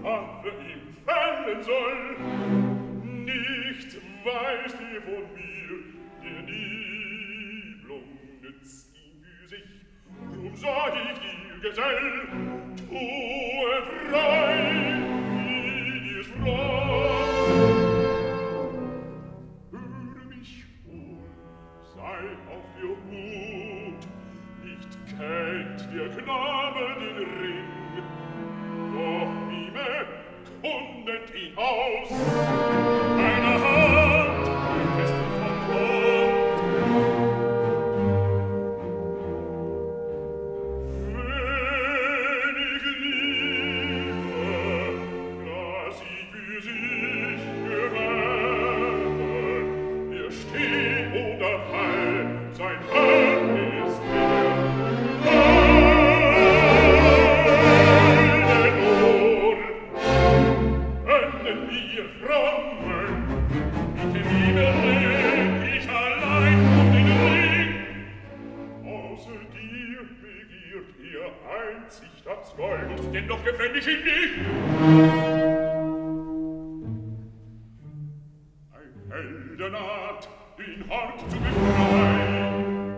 Waffe ihm fällen soll. Nicht weißt ihr von mir, der Nibelung nützt ihm für sich. Drum sag ich dir, Gesell, tue frei, wie dir's fragt. Höre mich wohl, sei auf der Hut, nicht kennt der Knabe den Ring, doch Mime kundet ihn aus. Eine Hand ist vom Mund. Wenig Liebe, lass sie für sich gewähren. Er steht oder fall, sein Herr ist der. Können wir Frommen mit dem Liebe ich allein um den Ring? Außer dir begiert er einzig das Gold, denn doch gefällt ich ihn nicht. Ein Heldenart, den Hort zu befreien.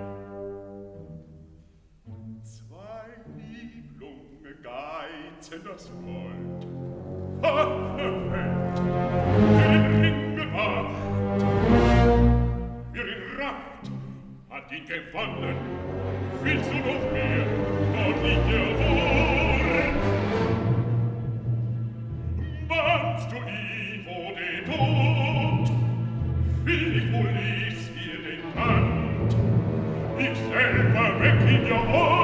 Zwei Nibelunge geizen das Gold. Waffenfeld, für den Ring bewacht. Wer ihn rafft, hat ihn gewonnen. Willst du noch mehr? Dort liegt der Wurm. Bannst du ihn vor den Tod? Will ich wohl ließ ihr den Tand? Ich selber weck ihn ja wohl.